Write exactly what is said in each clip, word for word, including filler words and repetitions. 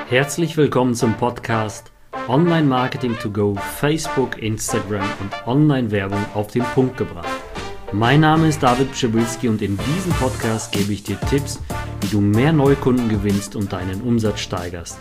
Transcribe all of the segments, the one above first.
Herzlich willkommen zum Podcast Online Marketing to Go, Facebook, Instagram und Online-Werbung auf den Punkt gebracht. Mein Name ist David Pschibilski und in diesem Podcast gebe ich dir Tipps, wie du mehr Neukunden gewinnst und deinen Umsatz steigerst.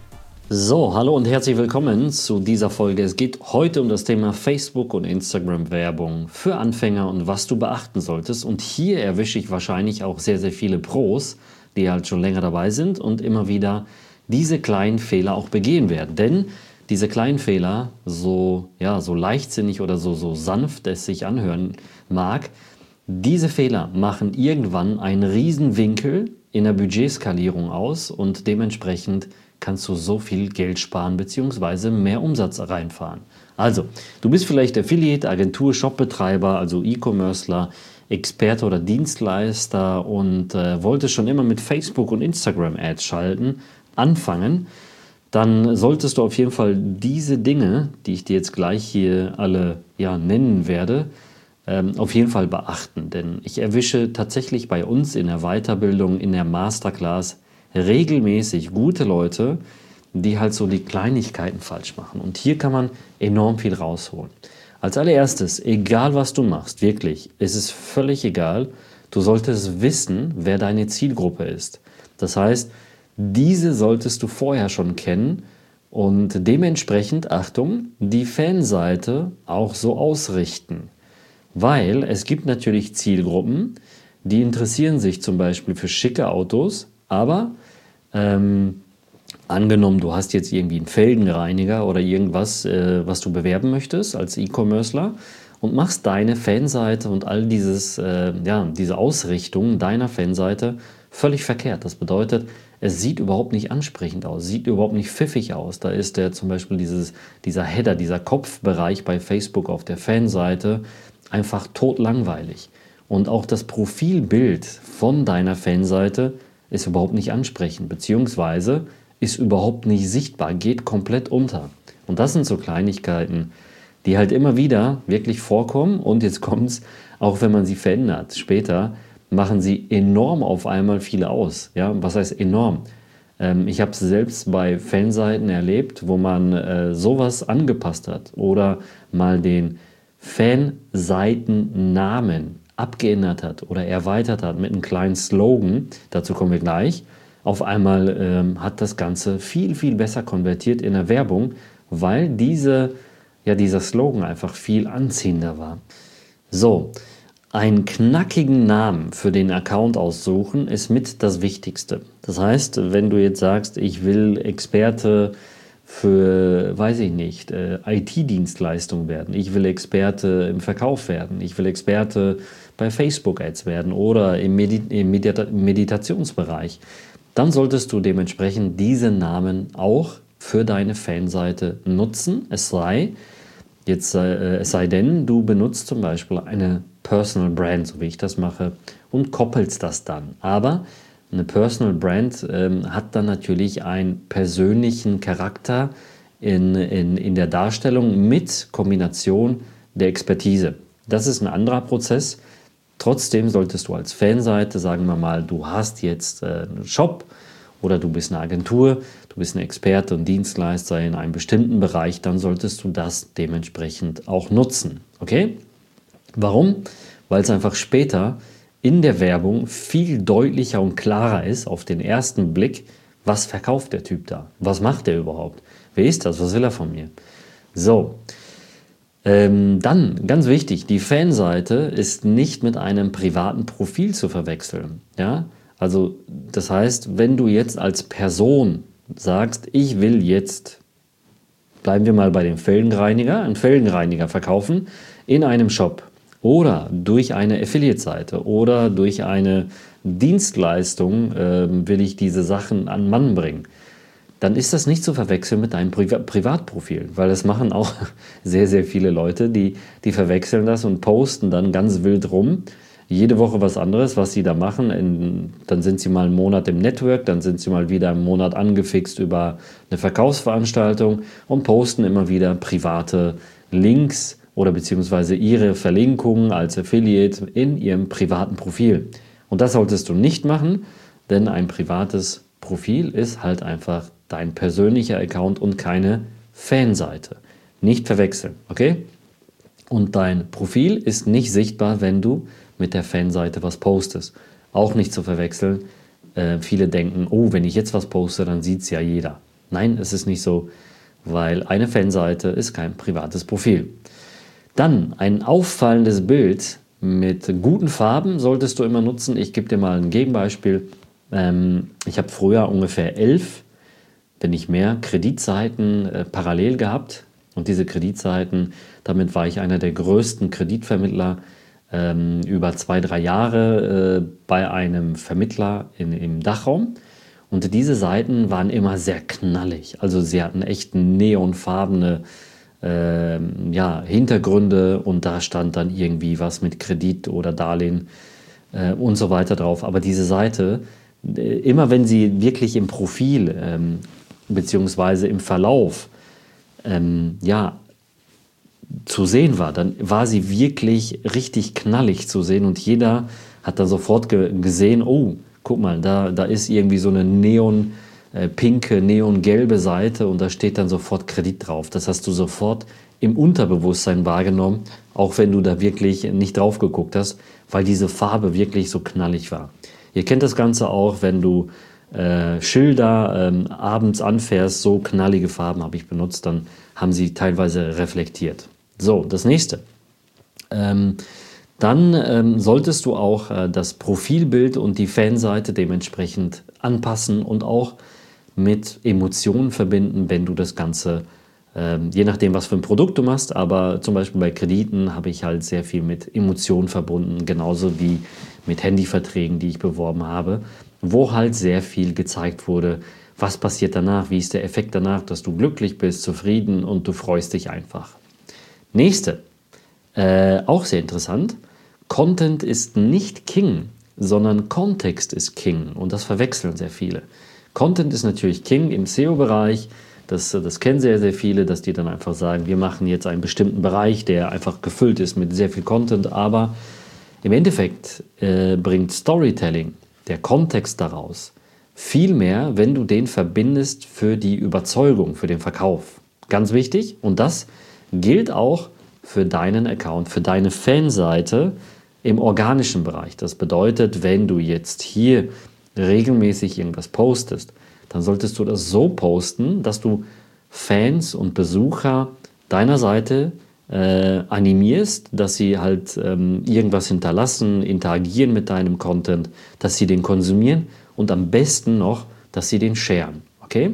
So, hallo und herzlich willkommen zu dieser Folge. Es geht heute um das Thema Facebook und Instagram-Werbung für Anfänger und was du beachten solltest. Und hier erwische ich wahrscheinlich auch sehr, sehr viele Pros, die halt schon länger dabei sind und immer wieder diese kleinen Fehler auch begehen werden. Denn diese kleinen Fehler, so, ja, so leichtsinnig oder so, so sanft es sich anhören mag, diese Fehler machen irgendwann einen riesen Winkel in der Budgetskalierung aus und dementsprechend kannst du so viel Geld sparen bzw. mehr Umsatz reinfahren. Also, du bist vielleicht Affiliate, Agentur, Shopbetreiber, also E-Commercer, Experte oder Dienstleister und äh, wolltest schon immer mit Facebook und Instagram Ads schalten, anfangen, dann solltest du auf jeden Fall diese Dinge, die ich dir jetzt gleich hier alle ja, nennen werde, ähm, auf jeden Fall beachten. Denn ich erwische tatsächlich bei uns in der Weiterbildung, in der Masterclass regelmäßig gute Leute, die halt so die Kleinigkeiten falsch machen. Und hier kann man enorm viel rausholen. Als allererstes, egal was du machst, wirklich, es ist völlig egal, du solltest wissen, wer deine Zielgruppe ist. Das heißt, diese solltest du vorher schon kennen und dementsprechend, Achtung, die Fanseite auch so ausrichten. Weil es gibt natürlich Zielgruppen, die interessieren sich zum Beispiel für schicke Autos, aber ähm, angenommen, du hast jetzt irgendwie einen Felgenreiniger oder irgendwas, äh, was du bewerben möchtest als E-Commercer und machst deine Fanseite und all dieses, äh, ja, diese Ausrichtung deiner Fanseite völlig verkehrt. Das bedeutet, es sieht überhaupt nicht ansprechend aus, sieht überhaupt nicht pfiffig aus. Da ist der zum Beispiel dieses, dieser Header, dieser Kopfbereich bei Facebook auf der Fanseite einfach totlangweilig. Und auch das Profilbild von deiner Fanseite ist überhaupt nicht ansprechend, beziehungsweise ist überhaupt nicht sichtbar, geht komplett unter. Und das sind so Kleinigkeiten, die halt immer wieder wirklich vorkommen und jetzt kommt es, auch wenn man sie verändert, später machen sie enorm auf einmal viel aus. Ja, was heißt enorm? Ähm, ich habe es selbst bei Fanseiten erlebt, wo man äh, sowas angepasst hat oder mal den Fanseitennamen abgeändert hat oder erweitert hat mit einem kleinen Slogan, dazu kommen wir gleich. Auf einmal ähm, hat das Ganze viel, viel besser konvertiert in der Werbung, weil diese, ja, dieser Slogan einfach viel anziehender war. So, einen knackigen Namen für den Account aussuchen ist mit das Wichtigste. Das heißt, wenn du jetzt sagst, ich will Experte für, weiß ich nicht, äh, I T-Dienstleistungen werden, ich will Experte im Verkauf werden, ich will Experte bei Facebook-Ads werden oder im, Medi- im Medita- Meditationsbereich, dann solltest du dementsprechend diese Namen auch für deine Fanseite nutzen. Es sei, jetzt, äh, es sei denn, du benutzt zum Beispiel eine Personal Brand, so wie ich das mache, und koppelst das dann. Aber eine Personal Brand ähm, hat dann natürlich einen persönlichen Charakter in, in, in der Darstellung mit Kombination der Expertise. Das ist ein anderer Prozess. Trotzdem solltest du als Fanseite, sagen wir mal, du hast jetzt äh, einen Shop oder du bist eine Agentur, du bist ein Experte und Dienstleister in einem bestimmten Bereich, dann solltest du das dementsprechend auch nutzen. Okay? Warum? Weil es einfach später in der Werbung viel deutlicher und klarer ist auf den ersten Blick, was verkauft der Typ da? Was macht der überhaupt? Wer ist das? Was will er von mir? So, ähm, dann, ganz wichtig, die Fanseite ist nicht mit einem privaten Profil zu verwechseln. Ja? Also das heißt, wenn du jetzt als Person sagst, ich will jetzt, bleiben wir mal bei dem Felgenreiniger, einen Felgenreiniger verkaufen in einem Shop oder durch eine Affiliate-Seite oder durch eine Dienstleistung äh, will ich diese Sachen an Mann bringen, dann ist das nicht zu verwechseln mit deinem Pri- Privatprofil, weil das machen auch sehr, sehr viele Leute, die, die verwechseln das und posten dann ganz wild rum, jede Woche was anderes, was sie da machen. In, dann sind sie mal einen Monat im Network, dann sind sie mal wieder einen Monat angefixt über eine Verkaufsveranstaltung und posten immer wieder private Links oder beziehungsweise ihre Verlinkungen als Affiliate in ihrem privaten Profil. Und das solltest du nicht machen, denn ein privates Profil ist halt einfach dein persönlicher Account und keine Fanseite. Nicht verwechseln, okay? Und dein Profil ist nicht sichtbar, wenn du mit der Fanseite was postest. Auch nicht zu verwechseln. Äh, viele denken, oh, wenn ich jetzt was poste, dann sieht es ja jeder. Nein, es ist nicht so, weil eine Fanseite ist kein privates Profil. Dann ein auffallendes Bild mit guten Farben solltest du immer nutzen. Ich gebe dir mal ein Gegenbeispiel. Ähm, ich habe früher ungefähr elf, wenn nicht mehr, Kreditseiten äh, parallel gehabt. Und diese Kreditseiten, damit war ich einer der größten Kreditvermittler ähm, über zwei, drei Jahre äh, bei einem Vermittler in, im Dachraum. Und diese Seiten waren immer sehr knallig. Also sie hatten echt neonfarbene äh, ja, Hintergründe und da stand dann irgendwie was mit Kredit oder Darlehen äh, und so weiter drauf. Aber diese Seite, äh, immer wenn sie wirklich im Profil ähm, beziehungsweise im Verlauf ähm, ja, zu sehen war, dann war sie wirklich richtig knallig zu sehen und jeder hat dann sofort ge gesehen, oh, guck mal, da, da ist irgendwie so eine neon äh, pinke, neongelbe Seite und da steht dann sofort Kredit drauf. Das hast du sofort im Unterbewusstsein wahrgenommen, auch wenn du da wirklich nicht drauf geguckt hast, weil diese Farbe wirklich so knallig war. Ihr kennt das Ganze auch, wenn du äh, Schilder ähm, abends anfährst, so knallige Farben habe ich benutzt, dann haben sie teilweise reflektiert. So, das nächste. Ähm, dann ähm, solltest du auch äh, das Profilbild und die Fanseite dementsprechend anpassen und auch mit Emotionen verbinden, wenn du das Ganze, ähm, je nachdem, was für ein Produkt du machst, aber zum Beispiel bei Krediten habe ich halt sehr viel mit Emotionen verbunden, genauso wie mit Handyverträgen, die ich beworben habe, wo halt sehr viel gezeigt wurde, was passiert danach, wie ist der Effekt danach, dass du glücklich bist, zufrieden und du freust dich einfach. Nächste, äh, auch sehr interessant, Content ist nicht King, sondern Kontext ist King und das verwechseln sehr viele. Content ist natürlich King im S E O-Bereich, das, das kennen sehr, sehr viele, dass die dann einfach sagen, wir machen jetzt einen bestimmten Bereich, der einfach gefüllt ist mit sehr viel Content, aber im Endeffekt äh, bringt Storytelling, der Kontext daraus, viel mehr, wenn du den verbindest für die Überzeugung, für den Verkauf. Ganz wichtig und das gilt auch für deinen Account, für deine Fanseite im organischen Bereich. Das bedeutet, wenn du jetzt hier regelmäßig irgendwas postest, dann solltest du das so posten, dass du Fans und Besucher deiner Seite äh, animierst, dass sie halt ähm, irgendwas hinterlassen, interagieren mit deinem Content, dass sie den konsumieren und am besten noch, dass sie den sharen. Okay?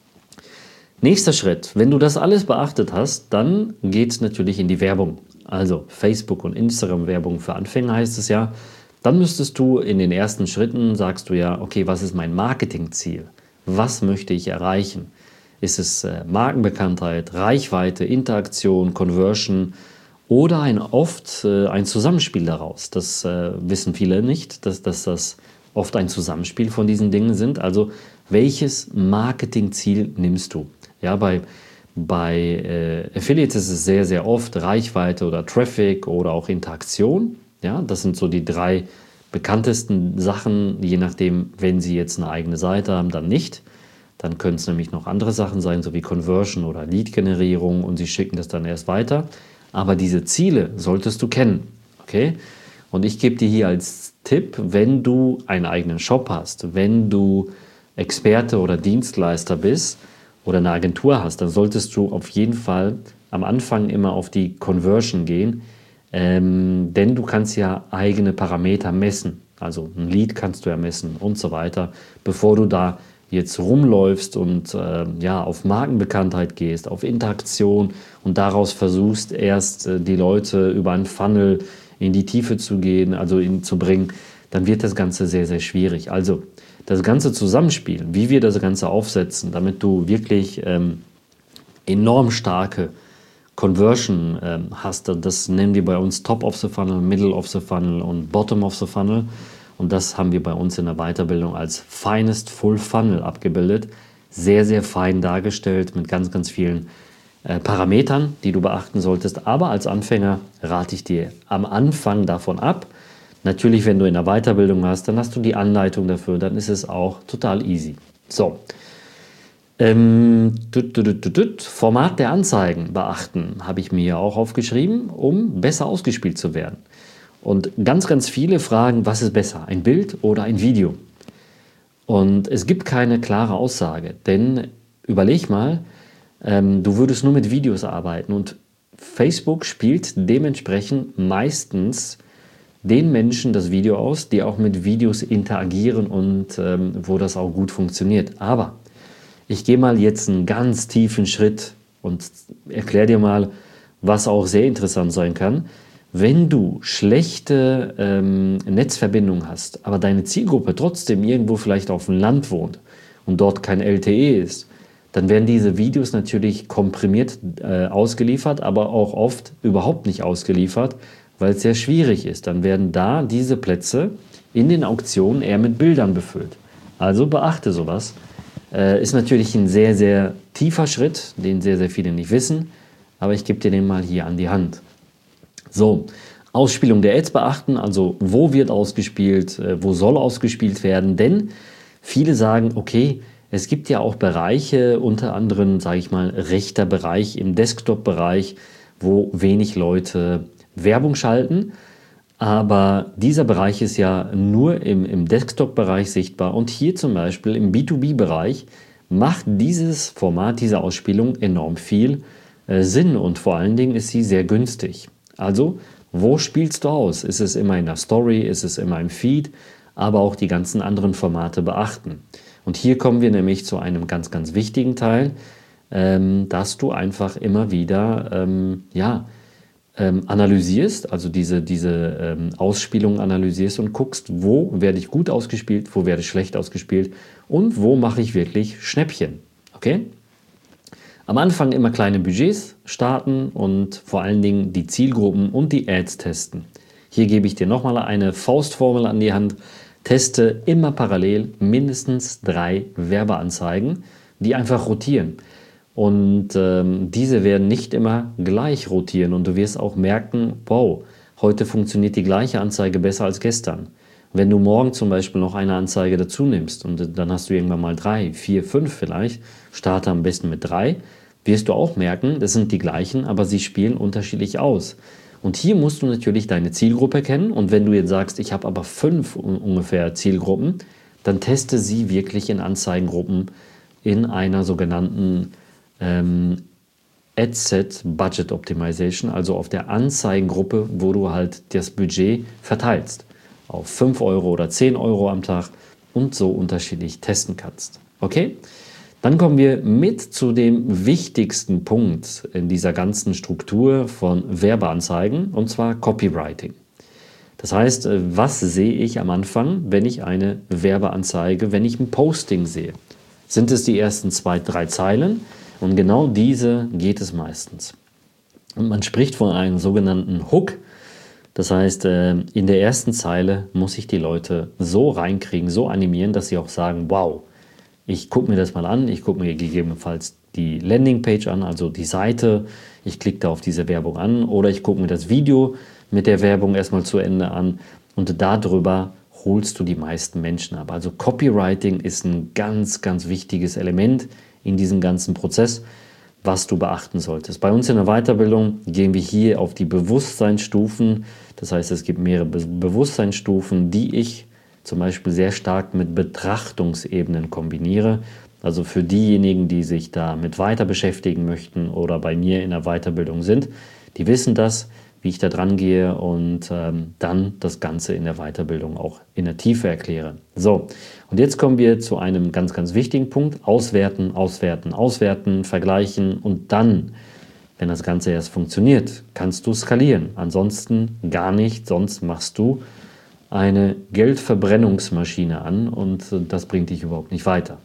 Nächster Schritt, wenn du das alles beachtet hast, dann geht es natürlich in die Werbung. Also Facebook und Instagram Werbung für Anfänger heißt es ja. Dann müsstest du in den ersten Schritten, sagst du ja, okay, was ist mein Marketingziel? Was möchte ich erreichen? Ist es äh, Markenbekanntheit, Reichweite, Interaktion, Conversion oder ein oft äh, ein Zusammenspiel daraus? Das äh, wissen viele nicht, dass, dass das oft ein Zusammenspiel von diesen Dingen sind. Also welches Marketingziel nimmst du? Ja, bei, bei äh, Affiliates ist es sehr, sehr oft Reichweite oder Traffic oder auch Interaktion. Ja, das sind so die drei bekanntesten Sachen, je nachdem, wenn Sie jetzt eine eigene Seite haben, dann nicht. Dann können es nämlich noch andere Sachen sein, so wie Conversion oder Lead-Generierung und Sie schicken das dann erst weiter. Aber diese Ziele solltest du kennen. Okay? Und ich gebe dir hier als Tipp, wenn du einen eigenen Shop hast, wenn du Experte oder Dienstleister bist oder eine Agentur hast, dann solltest du auf jeden Fall am Anfang immer auf die Conversion gehen, ähm, denn du kannst ja eigene Parameter messen. Also ein Lead kannst du ja messen und so weiter, bevor du da jetzt rumläufst und äh, ja, auf Markenbekanntheit gehst, auf Interaktion und daraus versuchst erst äh, die Leute über einen Funnel in die Tiefe zu gehen, also ihn zu bringen, dann wird das Ganze sehr, sehr schwierig. Also das ganze Zusammenspiel, wie wir das Ganze aufsetzen, damit du wirklich ähm, enorm starke Conversion ähm, hast, das nennen wir bei uns Top of the Funnel, Middle of the Funnel und Bottom of the Funnel. Und das haben wir bei uns in der Weiterbildung als Finest Full Funnel abgebildet. Sehr, sehr fein dargestellt mit ganz, ganz vielen äh, Parametern, die du beachten solltest. Aber als Anfänger rate ich dir am Anfang davon ab. Natürlich, wenn du in der Weiterbildung hast, dann hast du die Anleitung dafür, dann ist es auch total easy. So, ähm, tut, tut, tut, tut. Format der Anzeigen beachten, habe ich mir ja auch aufgeschrieben, um besser ausgespielt zu werden. Und ganz, ganz viele fragen, was ist besser, ein Bild oder ein Video? Und es gibt keine klare Aussage, denn überleg mal, ähm, du würdest nur mit Videos arbeiten und Facebook spielt dementsprechend meistens den Menschen das Video aus, die auch mit Videos interagieren und ähm, wo das auch gut funktioniert. Aber ich gehe mal jetzt einen ganz tiefen Schritt und erkläre dir mal, was auch sehr interessant sein kann. Wenn du schlechte ähm, Netzverbindung hast, aber deine Zielgruppe trotzdem irgendwo vielleicht auf dem Land wohnt und dort kein L T E ist, dann werden diese Videos natürlich komprimiert äh, ausgeliefert, aber auch oft überhaupt nicht ausgeliefert, weil es sehr schwierig ist. Dann werden da diese Plätze in den Auktionen eher mit Bildern befüllt. Also beachte sowas. Äh, ist natürlich ein sehr, sehr tiefer Schritt, den sehr, sehr viele nicht wissen, aber ich gebe dir den mal hier an die Hand. So, Ausspielung der Ads beachten, also wo wird ausgespielt, äh, wo soll ausgespielt werden, denn viele sagen, okay, es gibt ja auch Bereiche, unter anderem, sage ich mal, rechter Bereich im Desktop-Bereich, wo wenig Leute Werbung schalten. Aber dieser Bereich ist ja nur im, im Desktop-Bereich sichtbar. Und hier zum Beispiel im B zwei B-Bereich macht dieses Format, diese Ausspielung enorm viel äh, Sinn. Und vor allen Dingen ist sie sehr günstig. Also, wo spielst du aus? Ist es immer in der Story? Ist es immer im Feed? Aber auch die ganzen anderen Formate beachten. Und hier kommen wir nämlich zu einem ganz, ganz wichtigen Teil, ähm, dass du einfach immer wieder ähm, ja, ähm, analysierst, also diese, diese ähm, Ausspielung analysierst und guckst, wo werde ich gut ausgespielt, wo werde ich schlecht ausgespielt und wo mache ich wirklich Schnäppchen. Okay? Am Anfang immer kleine Budgets starten und vor allen Dingen die Zielgruppen und die Ads testen. Hier gebe ich dir nochmal eine Faustformel an die Hand. Teste immer parallel mindestens drei Werbeanzeigen, die einfach rotieren. Und ähm, diese werden nicht immer gleich rotieren und du wirst auch merken, wow, heute funktioniert die gleiche Anzeige besser als gestern. Wenn du morgen zum Beispiel noch eine Anzeige dazu nimmst und dann hast du irgendwann mal drei, vier, fünf vielleicht, starte am besten mit drei, wirst du auch merken, das sind die gleichen, aber sie spielen unterschiedlich aus. Und hier musst du natürlich deine Zielgruppe kennen und wenn du jetzt sagst, ich habe aber fünf ungefähr Zielgruppen, dann teste sie wirklich in Anzeigengruppen in einer sogenannten ähm, Adset Budget Optimization, also auf der Anzeigengruppe, wo du halt das Budget verteilst auf fünf Euro oder zehn Euro am Tag und so unterschiedlich testen kannst. Okay? Dann kommen wir mit zu dem wichtigsten Punkt in dieser ganzen Struktur von Werbeanzeigen, und zwar Copywriting. Das heißt, was sehe ich am Anfang, wenn ich eine Werbeanzeige, wenn ich ein Posting sehe? Sind es die ersten zwei, drei Zeilen? Und genau diese geht es meistens. Und man spricht von einem sogenannten Hook. Das heißt, in der ersten Zeile muss ich die Leute so reinkriegen, so animieren, dass sie auch sagen, wow, ich gucke mir das mal an, ich gucke mir gegebenenfalls die Landingpage an, also die Seite, ich klicke da auf diese Werbung an oder ich gucke mir das Video mit der Werbung erstmal zu Ende an und darüber holst du die meisten Menschen ab. Also Copywriting ist ein ganz, ganz wichtiges Element in diesem ganzen Prozess, was du beachten solltest. Bei uns in der Weiterbildung gehen wir hier auf die Bewusstseinsstufen, das heißt, es gibt mehrere Be- Bewusstseinsstufen, die ich zum Beispiel sehr stark mit Betrachtungsebenen kombiniere. Also für diejenigen, die sich damit weiter beschäftigen möchten oder bei mir in der Weiterbildung sind, die wissen das, wie ich da dran gehe und ähm, dann das Ganze in der Weiterbildung auch in der Tiefe erkläre. So, und jetzt kommen wir zu einem ganz, ganz wichtigen Punkt. Auswerten, auswerten, auswerten, vergleichen und dann, wenn das Ganze erst funktioniert, kannst du skalieren. Ansonsten gar nicht, sonst machst du eine Geldverbrennungsmaschine an und das bringt dich überhaupt nicht weiter.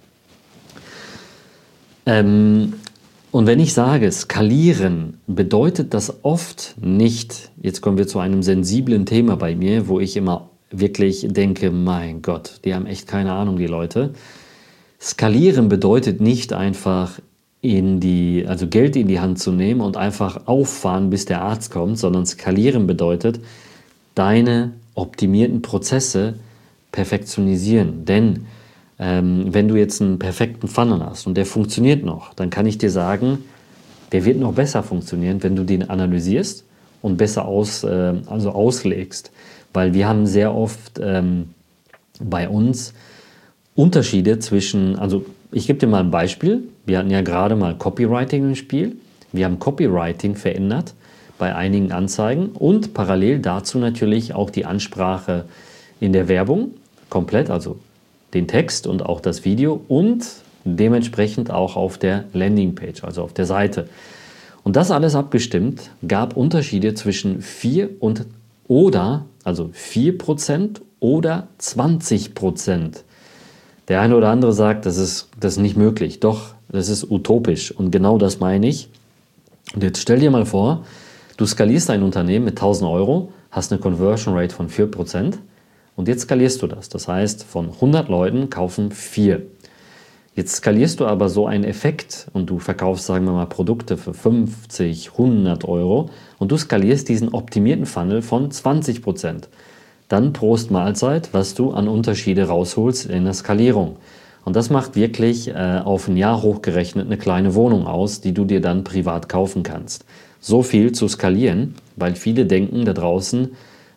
Ähm, und wenn ich sage, skalieren, bedeutet das oft nicht, jetzt kommen wir zu einem sensiblen Thema bei mir, wo ich immer wirklich denke, mein Gott, die haben echt keine Ahnung, die Leute. Skalieren bedeutet nicht einfach in die, also Geld in die Hand zu nehmen und einfach auffahren, bis der Arzt kommt, sondern skalieren bedeutet, deine optimierten Prozesse perfektionisieren. Denn ähm, wenn du jetzt einen perfekten Funnel hast und der funktioniert noch, dann kann ich dir sagen, der wird noch besser funktionieren, wenn du den analysierst und besser aus, äh, also auslegst. Weil wir haben sehr oft ähm, bei uns Unterschiede zwischen, also ich gebe dir mal ein Beispiel. Wir hatten ja gerade mal Copywriting im Spiel. Wir haben Copywriting verändert bei einigen Anzeigen und parallel dazu natürlich auch die Ansprache in der Werbung komplett, also den Text und auch das Video und dementsprechend auch auf der Landingpage, also auf der Seite. Und das alles abgestimmt, gab Unterschiede zwischen vier und oder, also vier Prozent oder zwanzig Prozent. Der eine oder andere sagt, das ist, das ist nicht möglich. Doch, das ist utopisch und genau das meine ich. Und jetzt stell dir mal vor, du skalierst ein Unternehmen mit tausend Euro, hast eine Conversion Rate von vier Prozent und jetzt skalierst du das. Das heißt, von hundert Leuten kaufen vier. Jetzt skalierst du aber so einen Effekt und du verkaufst, sagen wir mal, Produkte für fünfzig, hundert Euro und du skalierst diesen optimierten Funnel von zwanzig Prozent. Dann Prost Mahlzeit, was du an Unterschiede rausholst in der Skalierung. Und das macht wirklich äh, auf ein Jahr hochgerechnet eine kleine Wohnung aus, die du dir dann privat kaufen kannst. So viel zu skalieren, weil viele denken da draußen,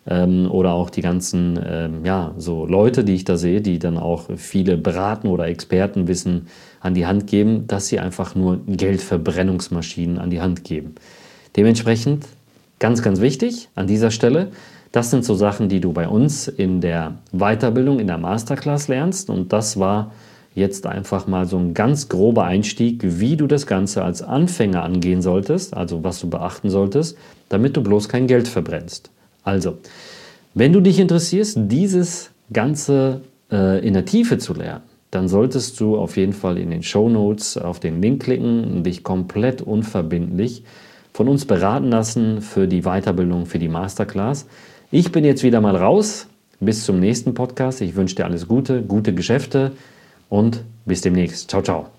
oder auch die ganzen ähm, ja, so Leute, die ich da sehe, die dann auch viele beraten oder Expertenwissen an die Hand geben, dass sie einfach nur Geldverbrennungsmaschinen an die Hand geben. Dementsprechend ganz, ganz wichtig an dieser Stelle, das sind so Sachen, die du bei uns in der Weiterbildung, in der Masterclass lernst und das war jetzt einfach mal so ein ganz grober Einstieg, wie du das Ganze als Anfänger angehen solltest, also was du beachten solltest, damit du bloß kein Geld verbrennst. Also, wenn du dich interessierst, dieses Ganze äh, in der Tiefe zu lernen, dann solltest du auf jeden Fall in den Shownotes auf den Link klicken und dich komplett unverbindlich von uns beraten lassen für die Weiterbildung, für die Masterclass. Ich bin jetzt wieder mal raus. Bis zum nächsten Podcast. Ich wünsche dir alles Gute, gute Geschäfte und bis demnächst. Ciao, ciao.